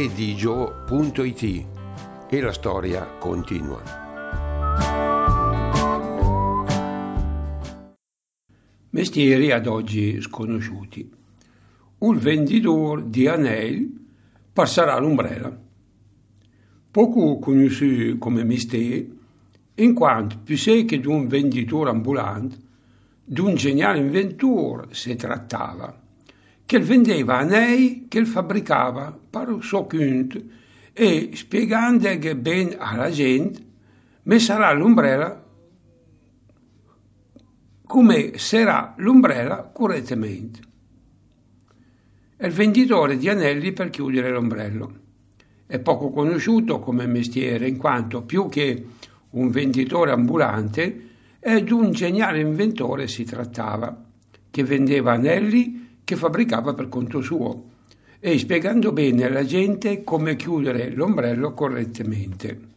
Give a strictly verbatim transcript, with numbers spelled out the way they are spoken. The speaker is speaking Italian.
Digio punto it e la storia continua. Mestieri ad oggi sconosciuti. Un venditore di anelli passerà l'ombrella. Poco conosciuto come mestiere, in quanto più sei che di un venditore ambulante, di un geniale inventore si trattava, che vendeva anelli che fabbricava per suo conto e spiegando che ben alla gente, me sarà l'ombrella come sarà l'ombrella correttamente. È il venditore di anelli per chiudere l'ombrello. È poco conosciuto come mestiere in quanto più che un venditore ambulante è di un geniale inventore si trattava, che vendeva anelli che fabbricava per conto suo e spiegando bene alla gente come chiudere l'ombrello correttamente.